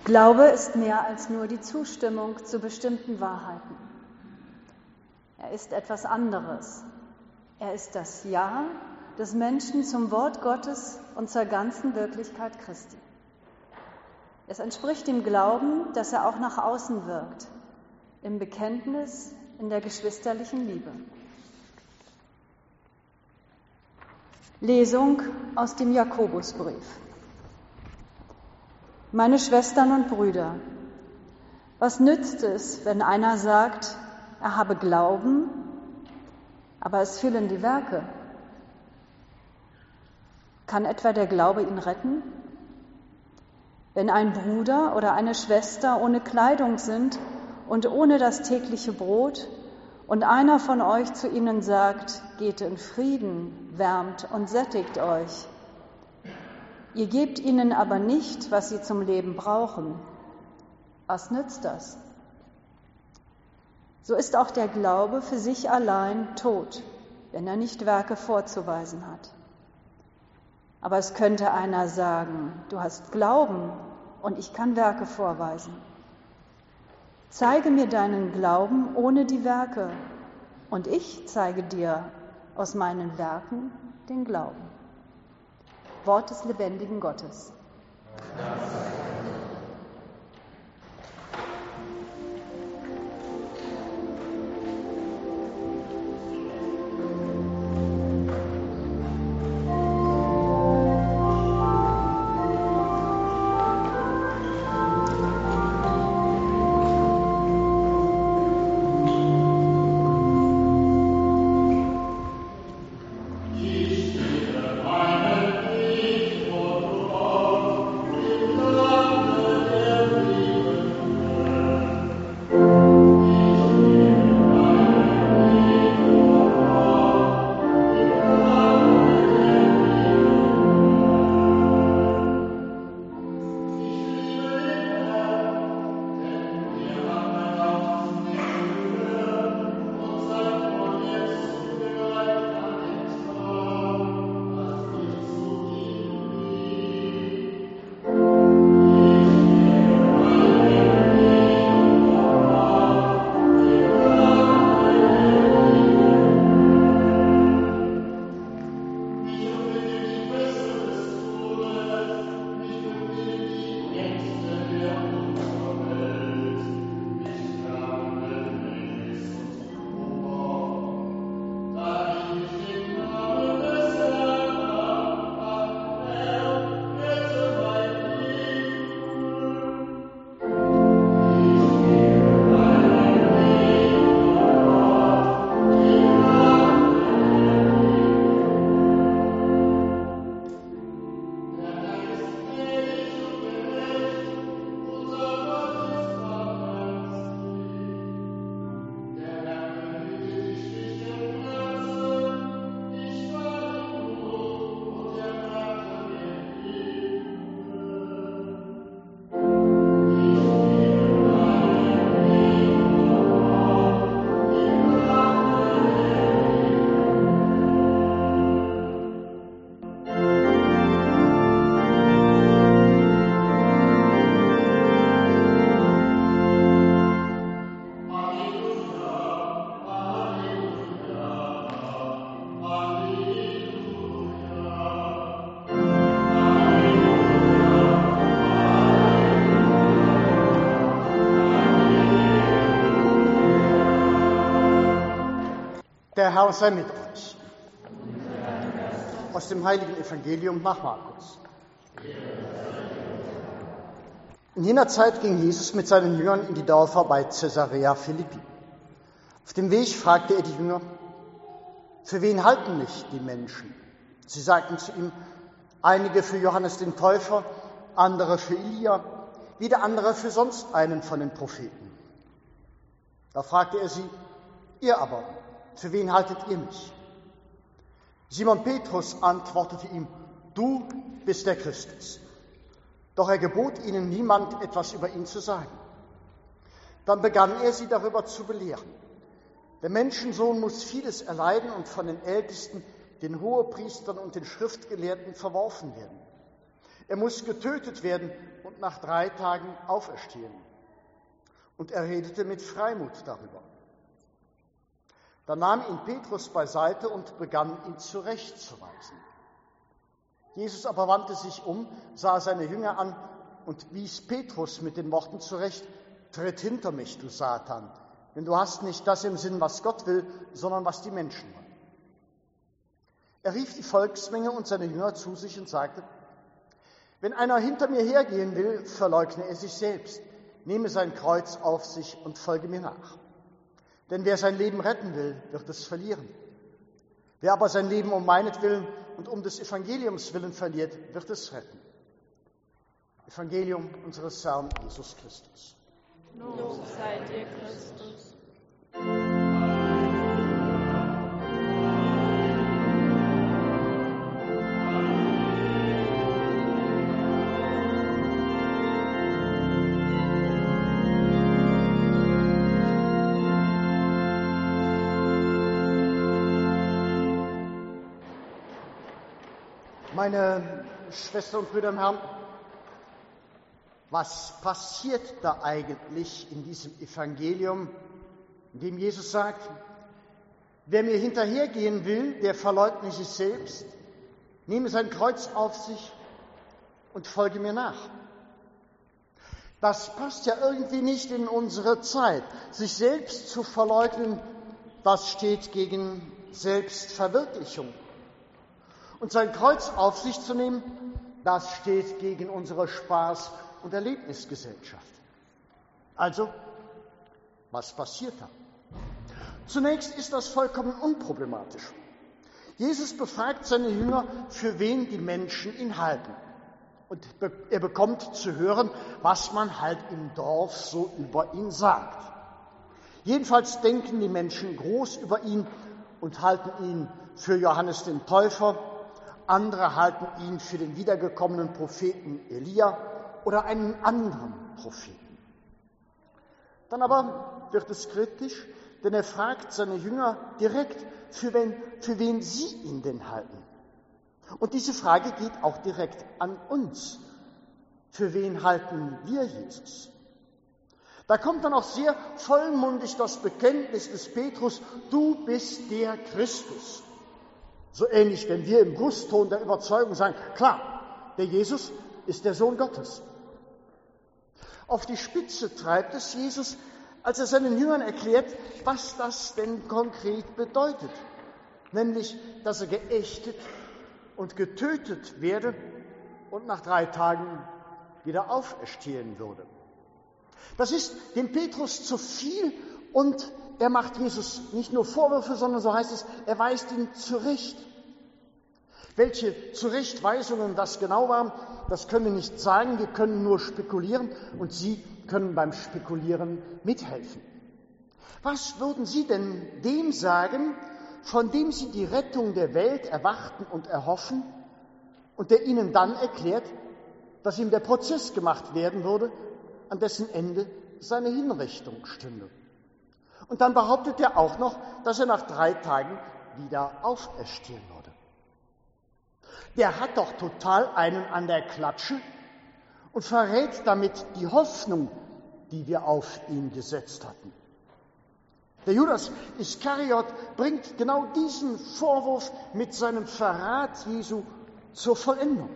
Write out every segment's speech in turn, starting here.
Glaube ist mehr als nur die Zustimmung zu bestimmten Wahrheiten. Er ist etwas anderes. Er ist das Ja des Menschen zum Wort Gottes und zur ganzen Wirklichkeit Christi. Es entspricht dem Glauben, dass er auch nach außen wirkt, im Bekenntnis, in der geschwisterlichen Liebe. Lesung aus dem Jakobusbrief. Meine Schwestern und Brüder, was nützt es, wenn einer sagt, er habe Glauben, aber es fehlen die Werke? Kann etwa der Glaube ihn retten? Wenn ein Bruder oder eine Schwester ohne Kleidung sind und ohne das tägliche Brot und einer von euch zu ihnen sagt, geht in Frieden, wärmt und sättigt euch, ihr gebt ihnen aber nicht, was sie zum Leben brauchen, was nützt das? So ist auch der Glaube für sich allein tot, wenn er nicht Werke vorzuweisen hat. Aber es könnte einer sagen, du hast Glauben und ich kann Werke vorweisen. Zeige mir deinen Glauben ohne die Werke und ich zeige dir aus meinen Werken den Glauben. Wort des lebendigen Gottes. Der Herr sei mit euch. Aus dem heiligen Evangelium nach Markus. In jener Zeit ging Jesus mit seinen Jüngern in die Dörfer bei Caesarea Philippi. Auf dem Weg fragte er die Jünger, für wen halten mich die Menschen? Sie sagten zu ihm, einige für Johannes den Täufer, andere für Elia, wieder andere für sonst einen von den Propheten. Da fragte er sie, ihr aber, für wen haltet ihr mich? Simon Petrus antwortete ihm, du bist der Christus. Doch er gebot ihnen niemand, etwas über ihn zu sagen. Dann begann er sie darüber zu belehren. Der Menschensohn muss vieles erleiden und von den Ältesten, den Hohepriestern und den Schriftgelehrten verworfen werden. Er muss getötet werden und nach 3 Tagen auferstehen. Und er redete mit Freimut darüber. Da nahm ihn Petrus beiseite und begann, ihn zurechtzuweisen. Jesus aber wandte sich um, sah seine Jünger an und wies Petrus mit den Worten zurecht: Tritt hinter mich, du Satan, denn du hast nicht das im Sinn, was Gott will, sondern was die Menschen wollen. Er rief die Volksmenge und seine Jünger zu sich und sagte: Wenn einer hinter mir hergehen will, verleugne er sich selbst, nehme sein Kreuz auf sich und folge mir nach. Denn wer sein Leben retten will, wird es verlieren. Wer aber sein Leben um meinetwillen und um des Evangeliums willen verliert, wird es retten. Evangelium unseres Herrn Jesus Christus. Lob sei dir, Christus. Meine Schwestern und Brüder im Herrn, was passiert da eigentlich in diesem Evangelium, in dem Jesus sagt: Wer mir hinterhergehen will, der verleugne sich selbst, nehme sein Kreuz auf sich und folge mir nach. Das passt ja irgendwie nicht in unsere Zeit. Sich selbst zu verleugnen, das steht gegen Selbstverwirklichung. Und sein Kreuz auf sich zu nehmen, das steht gegen unsere Spaß- und Erlebnisgesellschaft. Also, was passiert da? Zunächst ist das vollkommen unproblematisch. Jesus befragt seine Jünger, für wen die Menschen ihn halten. Und er bekommt zu hören, was man halt im Dorf so über ihn sagt. Jedenfalls denken die Menschen groß über ihn und halten ihn für Johannes den Täufer. Andere halten ihn für den wiedergekommenen Propheten Elia oder einen anderen Propheten. Dann aber wird es kritisch, denn er fragt seine Jünger direkt, für wen sie ihn denn halten. Und diese Frage geht auch direkt an uns. Für wen halten wir Jesus? Da kommt dann auch sehr vollmundig das Bekenntnis des Petrus: Du bist der Christus. So ähnlich, wenn wir im Brustton der Überzeugung sagen: Klar, der Jesus ist der Sohn Gottes. Auf die Spitze treibt es Jesus, als er seinen Jüngern erklärt, was das denn konkret bedeutet. Nämlich, dass er geächtet und getötet werde und nach 3 Tagen wieder auferstehen würde. Das ist dem Petrus zu viel und er macht Jesus nicht nur Vorwürfe, sondern, so heißt es, er weist ihn zurecht. Welche Zurechtweisungen das genau waren, das können wir nicht sagen, wir können nur spekulieren und Sie können beim Spekulieren mithelfen. Was würden Sie denn dem sagen, von dem Sie die Rettung der Welt erwarten und erhoffen und der Ihnen dann erklärt, dass ihm der Prozess gemacht werden würde, an dessen Ende seine Hinrichtung stünde? Und dann behauptet er auch noch, dass er nach 3 Tagen wieder auferstehen würde. Der hat doch total einen an der Klatsche und verrät damit die Hoffnung, die wir auf ihn gesetzt hatten. Der Judas Iskariot bringt genau diesen Vorwurf mit seinem Verrat Jesu zur Vollendung.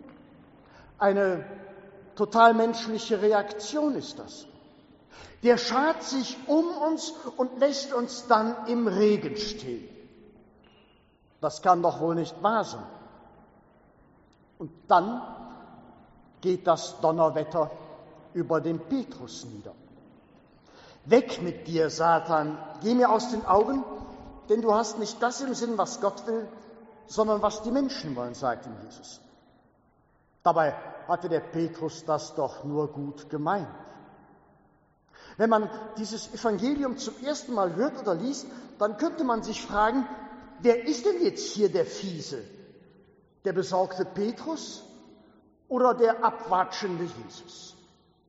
Eine total menschliche Reaktion ist das. Der schart sich um uns und lässt uns dann im Regen stehen. Das kann doch wohl nicht wahr sein. Und dann geht das Donnerwetter über den Petrus nieder. Weg mit dir, Satan, geh mir aus den Augen, denn du hast nicht das im Sinn, was Gott will, sondern was die Menschen wollen, sagt ihm Jesus. Dabei hatte der Petrus das doch nur gut gemeint. Wenn man dieses Evangelium zum ersten Mal hört oder liest, dann könnte man sich fragen, wer ist denn jetzt hier der Fiese? Der besorgte Petrus oder der abwatschende Jesus?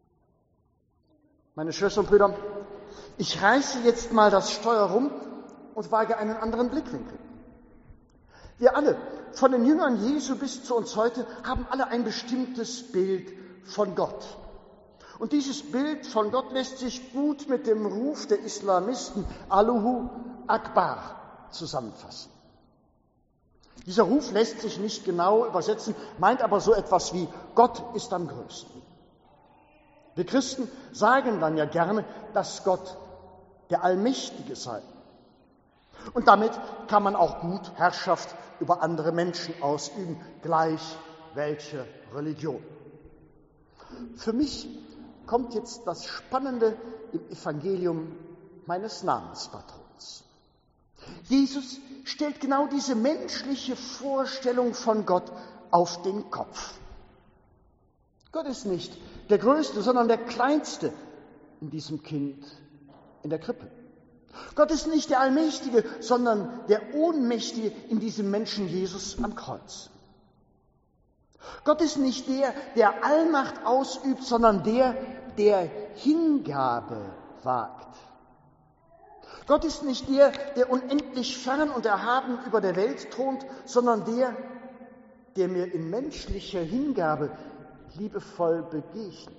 Meine Schwestern und Brüder, ich reiße jetzt mal das Steuer rum und wage einen anderen Blickwinkel. Wir alle von den Jüngern Jesu bis zu uns heute haben alle ein bestimmtes Bild von Gott. Und dieses Bild von Gott lässt sich gut mit dem Ruf der Islamisten Allahu Akbar zusammenfassen. Dieser Ruf lässt sich nicht genau übersetzen, meint aber so etwas wie Gott ist am größten. Wir Christen sagen dann ja gerne, dass Gott der Allmächtige sei. Und damit kann man auch gut Herrschaft über andere Menschen ausüben, gleich welche Religion. Für mich kommt jetzt das Spannende im Evangelium meines Namenspatrons. Jesus stellt genau diese menschliche Vorstellung von Gott auf den Kopf. Gott ist nicht der Größte, sondern der Kleinste in diesem Kind in der Krippe. Gott ist nicht der Allmächtige, sondern der Ohnmächtige in diesem Menschen Jesus am Kreuz. Gott ist nicht der, der Allmacht ausübt, sondern der, der Hingabe wagt. Gott ist nicht der, der unendlich fern und erhaben über der Welt thront, sondern der, der mir in menschlicher Hingabe liebevoll begegnet.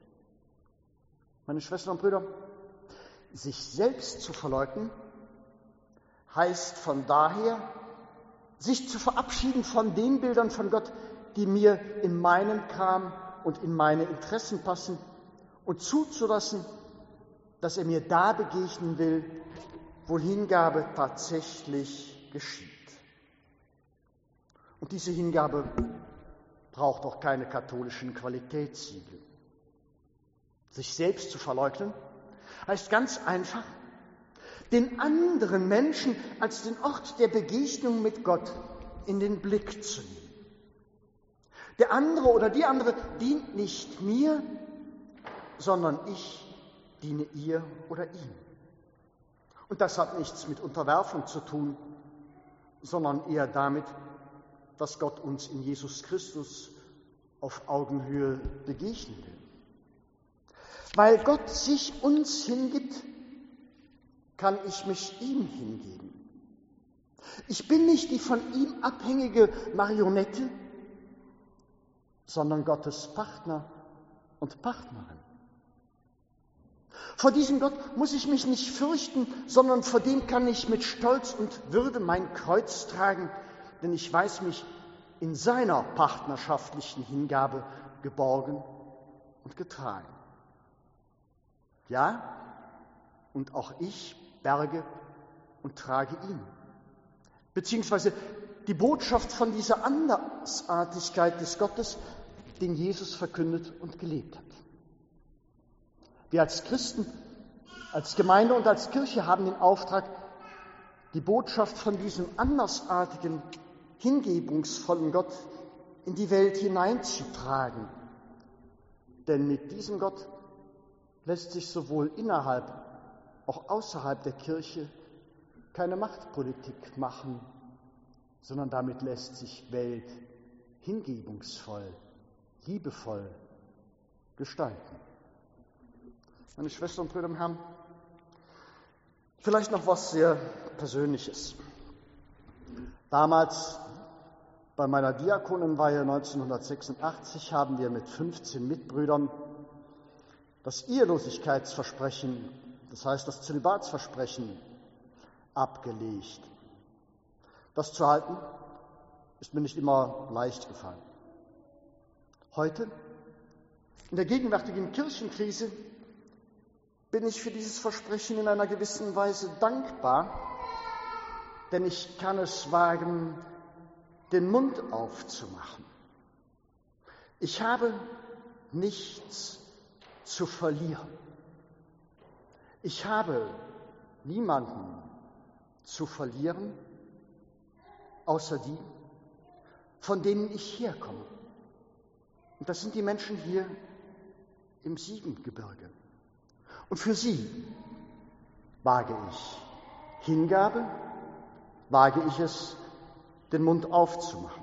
Meine Schwestern und Brüder, sich selbst zu verleugnen, heißt von daher, sich zu verabschieden von den Bildern von Gott, die mir in meinen Kram und in meine Interessen passen und zuzulassen, dass er mir da begegnen will, wo Hingabe tatsächlich geschieht. Und diese Hingabe braucht auch keine katholischen Qualitätssiegel. Sich selbst zu verleugnen heißt ganz einfach, den anderen Menschen als den Ort der Begegnung mit Gott in den Blick zu nehmen. Der andere oder die andere dient nicht mir, sondern ich diene ihr oder ihm. Und das hat nichts mit Unterwerfung zu tun, sondern eher damit, dass Gott uns in Jesus Christus auf Augenhöhe begegnen will. Weil Gott sich uns hingibt, kann ich mich ihm hingeben. Ich bin nicht die von ihm abhängige Marionette, sondern Gottes Partner und Partnerin. Vor diesem Gott muss ich mich nicht fürchten, sondern vor dem kann ich mit Stolz und Würde mein Kreuz tragen, denn ich weiß mich in seiner partnerschaftlichen Hingabe geborgen und getragen. Ja, und auch ich berge und trage ihn. Beziehungsweise die Botschaft von dieser Andersartigkeit des Gottes, den Jesus verkündet und gelebt hat. Wir als Christen, als Gemeinde und als Kirche haben den Auftrag, die Botschaft von diesem andersartigen, hingebungsvollen Gott in die Welt hineinzutragen. Denn mit diesem Gott lässt sich sowohl innerhalb, auch außerhalb der Kirche keine Machtpolitik machen, sondern damit lässt sich Welt hingebungsvoll, liebevoll gestalten. Meine Schwestern und Brüder im Herrn, vielleicht noch was sehr Persönliches. Damals bei meiner Diakonenweihe 1986 haben wir mit 15 Mitbrüdern das Ehelosigkeitsversprechen, das heißt das Zölibatsversprechen, abgelegt. Das zu halten, ist mir nicht immer leicht gefallen. Heute, in der gegenwärtigen Kirchenkrise, bin ich für dieses Versprechen in einer gewissen Weise dankbar, denn ich kann es wagen, den Mund aufzumachen. Ich habe nichts zu verlieren. Ich habe niemanden zu verlieren, außer die, von denen ich herkomme. Und das sind die Menschen hier im Siegengebirge. Und für sie wage ich Hingabe, wage ich es, den Mund aufzumachen.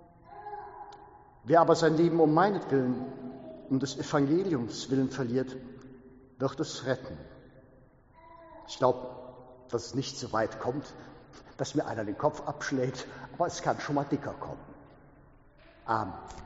Wer aber sein Leben um meinetwillen, um des Evangeliums willen verliert, wird es retten. Ich glaube, dass es nicht so weit kommt, dass mir einer den Kopf abschlägt, aber es kann schon mal dicker kommen. Amen.